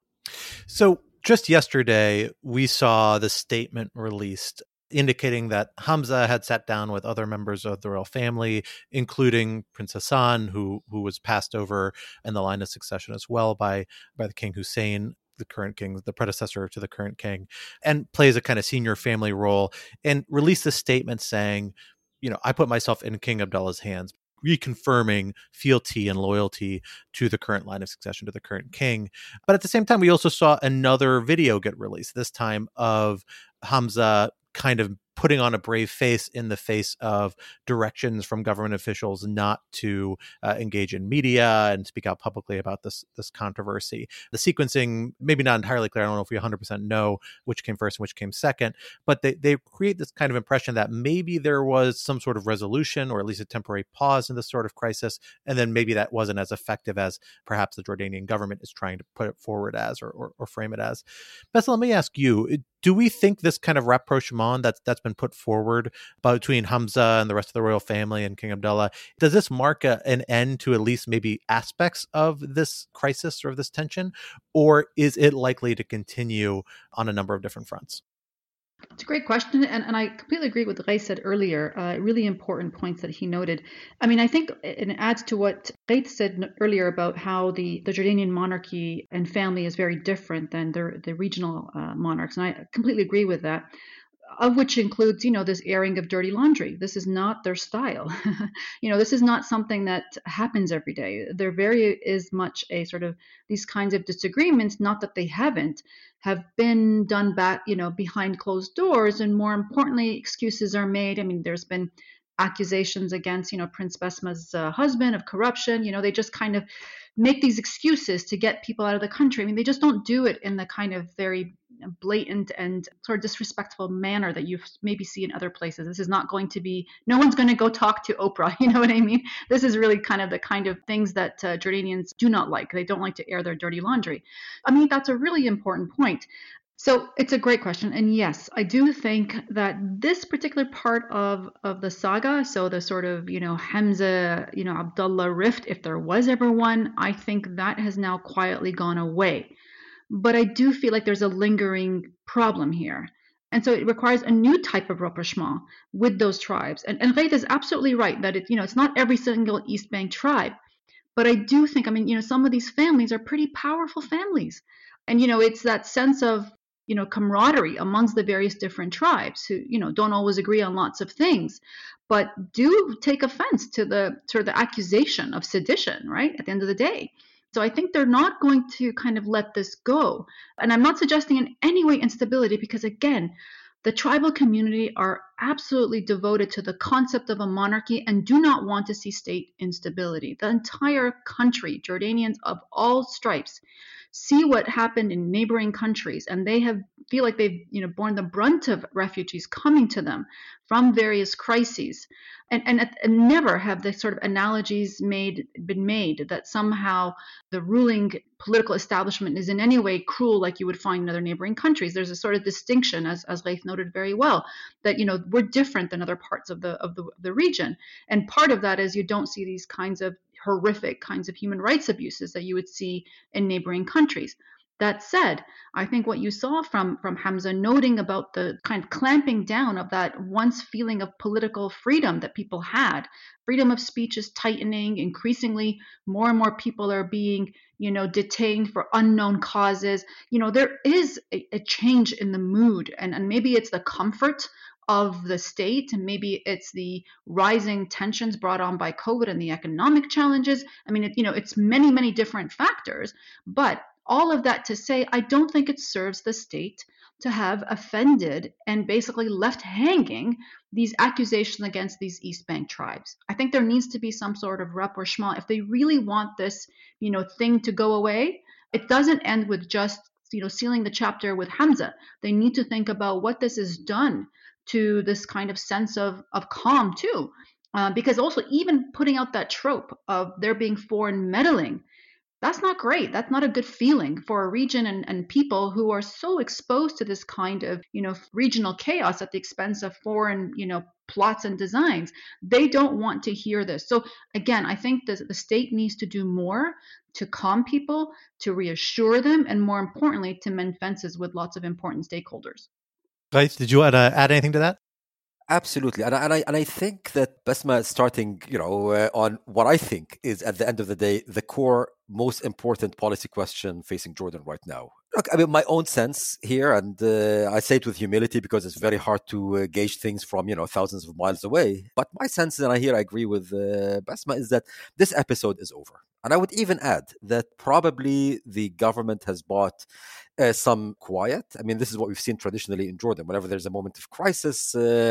So just yesterday, we saw the statement released indicating that Hamza had sat down with other members of the royal family, including Prince Hassan, who was passed over in the line of succession as well by the King Hussein, the current king, the predecessor to the current king, and plays a kind of senior family role, and released a statement saying, I put myself in King Abdullah's hands, reconfirming fealty and loyalty to the current line of succession, to the current king. But at the same time, we also saw another video get released, this time of Hamza kind of putting on a brave face in the face of directions from government officials not to engage in media and speak out publicly about this controversy. The sequencing, maybe not entirely clear. I don't know if we 100% know which came first and which came second, but they create this kind of impression that maybe there was some sort of resolution or at least a temporary pause in this sort of crisis, and then maybe that wasn't as effective as perhaps the Jordanian government is trying to put it forward as or frame it as. Bessa, let me ask you, do we think this kind of rapprochement that's been put forward between Hamza and the rest of the royal family and King Abdullah, does this mark an end to at least maybe aspects of this crisis or of this tension, or is it likely to continue on a number of different fronts? It's a great question, and I completely agree with what Ray said earlier. Really important points that he noted. I mean, I think it adds to what Ray said earlier about how the Jordanian monarchy and family is very different than the regional monarchs, and I completely agree with that. Of which includes, this airing of dirty laundry. This is not their style. This is not something that happens every day. There is much a sort of these kinds of disagreements, not that they haven't, have been done back, behind closed doors. And more importantly, excuses are made. I mean, there's been accusations against, Prince Besma's husband of corruption. They just kind of make these excuses to get people out of the country. I mean, they just don't do it in the kind of very blatant and sort of disrespectful manner that you maybe see in other places. This is not going to be, no one's going to go talk to Oprah, you know what I mean? This is really kind of the kind of things that Jordanians do not like. They don't like to air their dirty laundry. I mean, that's a really important point. So it's a great question. And yes, I do think that this particular part of the saga, so the sort of, Hamza, Abdullah rift, if there was ever one, I think that has now quietly gone away. But I do feel like there's a lingering problem here. And so it requires a new type of rapprochement with those tribes. And Ghaith is absolutely right that it's not every single East Bank tribe. But I do think, some of these families are pretty powerful families. And, it's that sense of, camaraderie amongst the various different tribes who, don't always agree on lots of things, but do take offense to the sort of the accusation of sedition, right, at the end of the day. So I think they're not going to kind of let this go. And I'm not suggesting in any way instability, because again, The tribal community are absolutely devoted to the concept of a monarchy and do not want to see state instability. The entire country, Jordanians of all stripes, see what happened in neighboring countries, and they feel like they've borne the brunt of refugees coming to them from various crises, and never have the sort of analogies been made that somehow the ruling political establishment is in any way cruel, like you would find in other neighboring countries. There's a sort of distinction, as Leif noted very well, that we're different than other parts of the region, and part of that is you don't see these kinds of horrific kinds of human rights abuses that you would see in neighboring countries. That said, I think what you saw from Hamza noting about the kind of clamping down of that once feeling of political freedom that people had, freedom of speech is tightening. Increasingly, more and more people are being, detained for unknown causes. There is a change in the mood, and maybe it's the comfort of the state, and maybe it's the rising tensions brought on by COVID and the economic challenges. I mean, it's many, many different factors, but all of that to say, I don't think it serves the state to have offended and basically left hanging these accusations against these East Bank tribes. I think there needs to be some sort of rapprochement if they really want this, thing to go away. It doesn't end with just, sealing the chapter with Hamza. They need to think about what this has done to this kind of sense of calm too. Because also even putting out that trope of there being foreign meddling, that's not great. That's not a good feeling for a region and people who are so exposed to this kind of, regional chaos at the expense of foreign, plots and designs. They don't want to hear this. So again, I think the state needs to do more to calm people, to reassure them, and more importantly, to mend fences with lots of important stakeholders. Guys, did you want to add anything to that? Absolutely, and I think that Basma is starting, on what I think is at the end of the day the core, most important policy question facing Jordan right now. Look, I mean, my own sense here, and I say it with humility because it's very hard to gauge things from thousands of miles away. But my sense, and I agree with Basma, is that this episode is over. And I would even add that probably the government has bought some quiet. I mean, this is what we've seen traditionally in Jordan. Whenever there's a moment of crisis,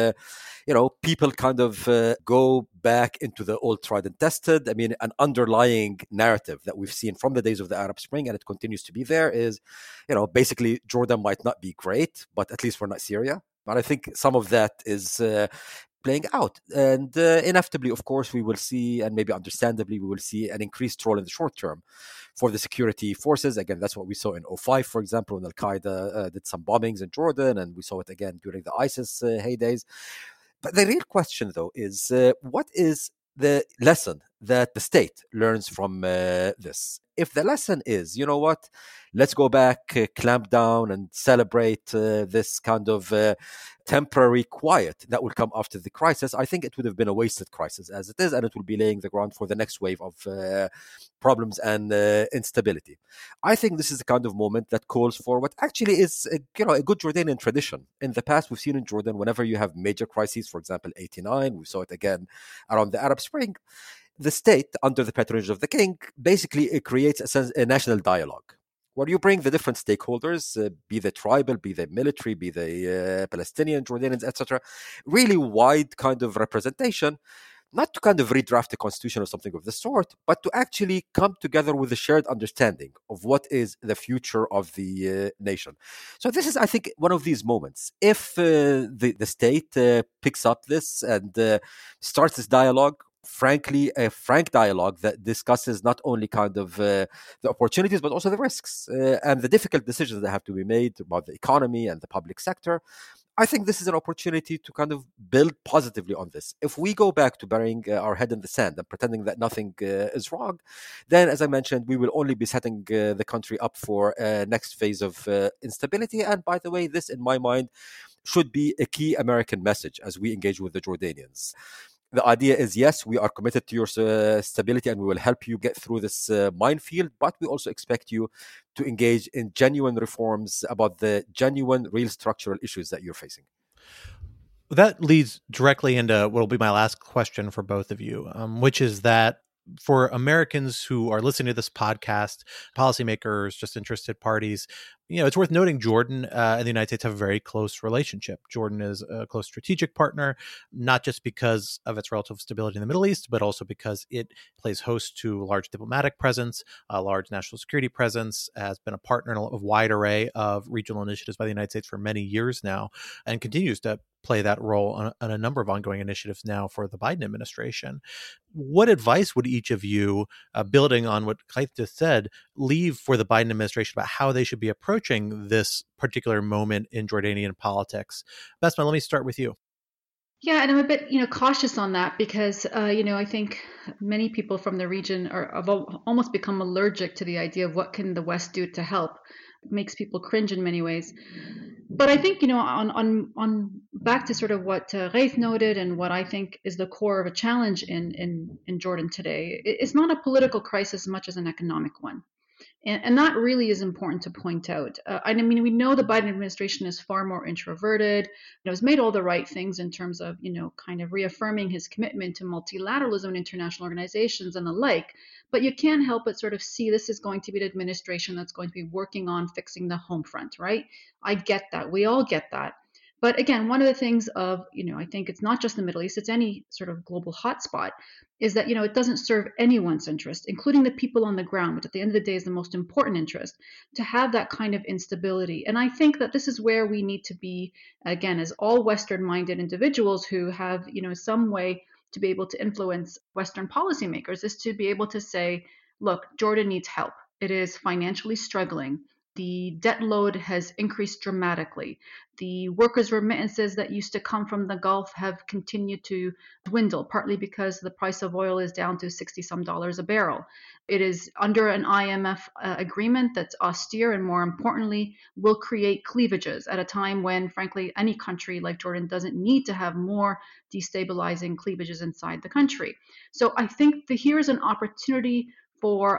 people kind of go back into the old tried and tested. I mean, an underlying narrative that we've seen from the days of the Arab Spring, and it continues to be there, is, basically Jordan might not be great, but at least we're not Syria. But I think some of that is playing out. And inevitably, of course, we will see, and maybe understandably, we will see an increased role in the short term for the security forces. Again, that's what we saw in 2005, for example, when Al-Qaeda did some bombings in Jordan, and we saw it again during the ISIS heydays. But the real question, though, is what is the lesson that the state learns from this? If the lesson is, let's go back, clamp down, and celebrate this kind of temporary quiet that will come after the crisis, I think it would have been a wasted crisis as it is, and it will be laying the ground for the next wave of problems and instability. I think this is the kind of moment that calls for what actually is a good Jordanian tradition. In the past, we've seen in Jordan, whenever you have major crises, for example, 89, we saw it again around the Arab Spring, the state, under the patronage of the king, basically creates a national dialogue where you bring the different stakeholders, be they tribal, be they military, be they Palestinian, Jordanians, etc. Really wide kind of representation, not to kind of redraft the constitution or something of the sort, but to actually come together with a shared understanding of what is the future of the nation. So this is, I think, one of these moments. If the state picks up this and starts this dialogue, frankly, a frank dialogue that discusses not only kind of the opportunities, but also the risks and the difficult decisions that have to be made about the economy and the public sector, I think this is an opportunity to kind of build positively on this. If we go back to burying our head in the sand and pretending that nothing is wrong, then, as I mentioned, we will only be setting the country up for a next phase of instability. And by the way, this, in my mind, should be a key American message as we engage with the Jordanians. The idea is, yes, we are committed to your stability and we will help you get through this minefield, but we also expect you to engage in genuine reforms about the genuine, real structural issues that you're facing. That leads directly into what will be my last question for both of you, which is that for Americans who are listening to this podcast, policymakers, just interested parties, it's worth noting Jordan and the United States have a very close relationship. Jordan is a close strategic partner, not just because of its relative stability in the Middle East, but also because it plays host to a large diplomatic presence, a large national security presence, has been a partner in a wide array of regional initiatives by the United States for many years now, and continues to play that role on a number of ongoing initiatives now for the Biden administration. What advice would each of you, building on what Kaith just said, leave for the Biden administration about how they should be approaching this particular moment in Jordanian politics? Besma, let me start with you. Yeah, and I'm a bit, cautious on that because, I think many people from the region have almost become allergic to the idea of what can the West do to help. It makes people cringe in many ways. But I think, on back to sort of what Raith noted and what I think is the core of a challenge in Jordan today, it's not a political crisis as much as an economic one. And that really is important to point out. I mean, we know the Biden administration is far more introverted, has made all the right things in terms of, kind of reaffirming his commitment to multilateralism and international organizations and the like. But you can't help but sort of see this is going to be an administration that's going to be working on fixing the home front, right? I get that. We all get that. But again, one of the things of, I think it's not just the Middle East, it's any sort of global hotspot, is that, it doesn't serve anyone's interest, including the people on the ground, which at the end of the day is the most important interest, to have that kind of instability. And I think that this is where we need to be, again, as all Western-minded individuals who have, some way to be able to influence Western policymakers, is to be able to say, look, Jordan needs help. It is financially struggling. The debt load has increased dramatically. The workers' remittances that used to come from the Gulf have continued to dwindle, partly because the price of oil is down to $60-some a barrel. It is under an IMF agreement that's austere and, more importantly, will create cleavages at a time when, frankly, any country like Jordan doesn't need to have more destabilizing cleavages inside the country. So I think here's an opportunity for,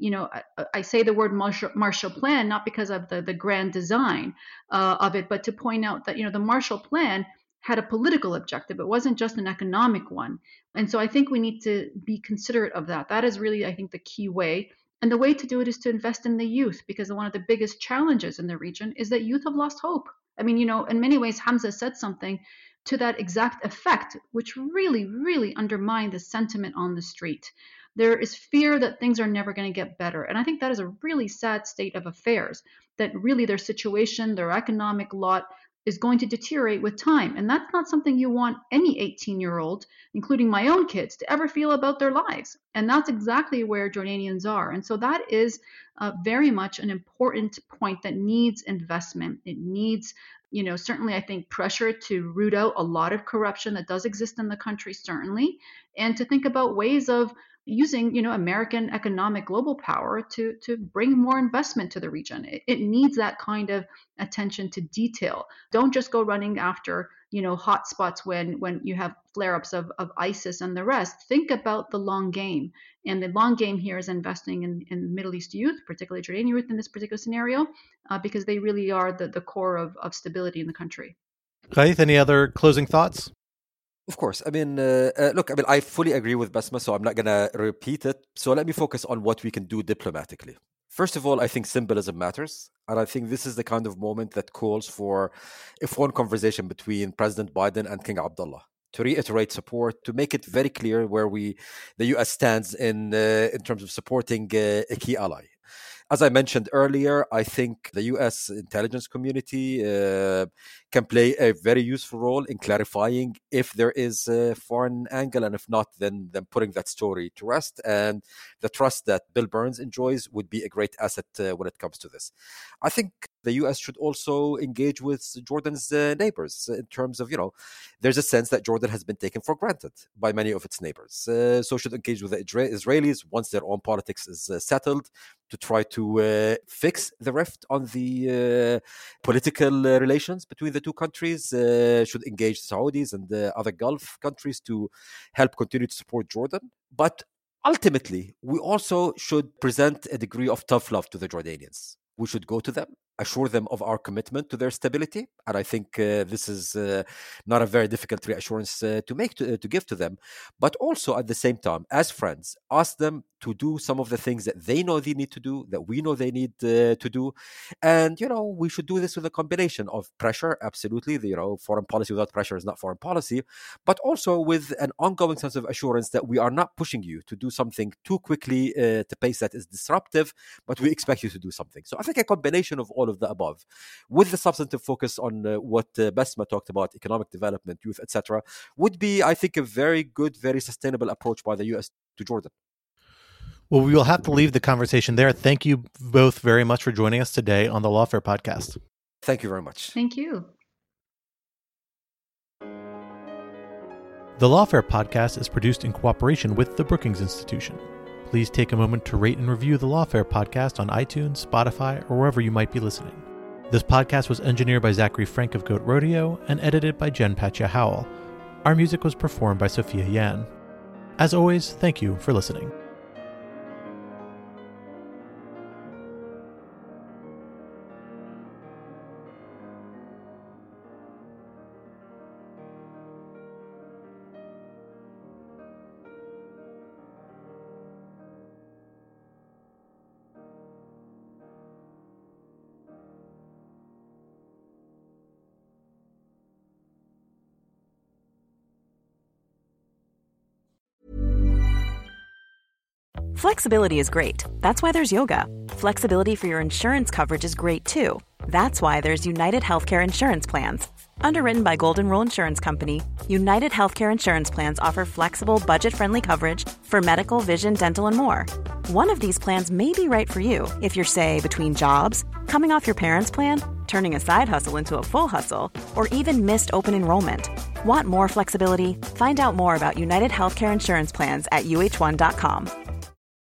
I say the word Marshall Plan not because of the grand design of it, but to point out that, the Marshall Plan had a political objective. It wasn't just an economic one. And so I think we need to be considerate of that. That is really, I think, the key way. And the way to do it is to invest in the youth, because one of the biggest challenges in the region is that youth have lost hope. I mean, in many ways, Hamza said something to that exact effect, which really, really undermined the sentiment on the street. There is fear that things are never going to get better. And I think that is a really sad state of affairs, that really their situation, their economic lot is going to deteriorate with time. And that's not something you want any 18-year-old, including my own kids, to ever feel about their lives. And that's exactly where Jordanians are. And so that is very much an important point that needs investment. It needs, certainly I think pressure to root out a lot of corruption that does exist in the country, certainly, and to think about ways of using, American economic global power to bring more investment to the region. It needs that kind of attention to detail. Don't just go running after, hotspots when you have flare-ups of ISIS and the rest. Think about the long game. And the long game here is investing in Middle East youth, particularly Jordanian youth in this particular scenario, because they really are the core of stability in the country. Kaith, any other closing thoughts? Of course. I mean, look, I fully agree with Besma, so I'm not going to repeat it. So let me focus on what we can do diplomatically. First of all, I think symbolism matters. And I think this is the kind of moment that calls for a phone conversation between President Biden and King Abdullah to reiterate support, to make it very clear where the U.S. stands in terms of supporting a key ally. As I mentioned earlier, I think the U.S. intelligence community can play a very useful role in clarifying if there is a foreign angle, and if not, then putting that story to rest. And the trust that Bill Burns enjoys would be a great asset when it comes to this. I think the U.S. should also engage with Jordan's neighbors in terms of, there's a sense that Jordan has been taken for granted by many of its neighbors. So should engage with the Israelis once their own politics is settled, to try to fix the rift on the political relations between the two countries. Should engage Saudis and other Gulf countries to help continue to support Jordan. But ultimately, we also should present a degree of tough love to the Jordanians. We should go to them assure them of our commitment to their stability. And I think this is not a very difficult reassurance to give to them. But also at the same time, as friends, ask them to do some of the things that they know they need to do, that we know they need to do. And, we should do this with a combination of pressure, absolutely. Foreign policy without pressure is not foreign policy, but also with an ongoing sense of assurance that we are not pushing you to do something too quickly at a pace that is disruptive, but we expect you to do something. So I think a combination of all of the above, with the substantive focus on what Basma talked about, economic development, youth, etc., would be, I think, a very good, very sustainable approach by the U.S. to Jordan. Well, we will have to leave the conversation there. Thank you both very much for joining us today on the Lawfare podcast. Thank you very much. Thank you. The Lawfare podcast is produced in cooperation with the Brookings Institution. Please take a moment to rate and review the Lawfare podcast on iTunes, Spotify, or wherever you might be listening. This podcast was engineered by Zachary Frank of Goat Rodeo and edited by Jen Patja Howell. Our music was performed by Sophia Yan. As always, thank you for listening. Flexibility is great. That's why there's yoga. Flexibility for your insurance coverage is great too. That's why there's United Healthcare Insurance Plans. Underwritten by Golden Rule Insurance Company, United Healthcare Insurance Plans offer flexible, budget-friendly coverage for medical, vision, dental, and more. One of these plans may be right for you if you're, say, between jobs, coming off your parents' plan, turning a side hustle into a full hustle, or even missed open enrollment. Want more flexibility? Find out more about United Healthcare Insurance Plans at uh1.com.